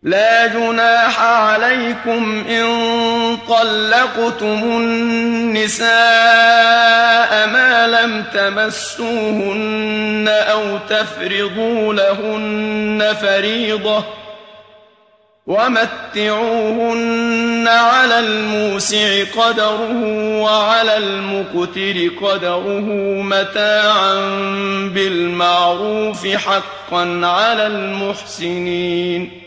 لا جناح عليكم إن طلقتم النساء ما لم تمسوهن أو تفرضوا لهن فريضة ومتعوهن على الموسع قدره وعلى المقتر قدره متاعا بالمعروف حقا على المحسنين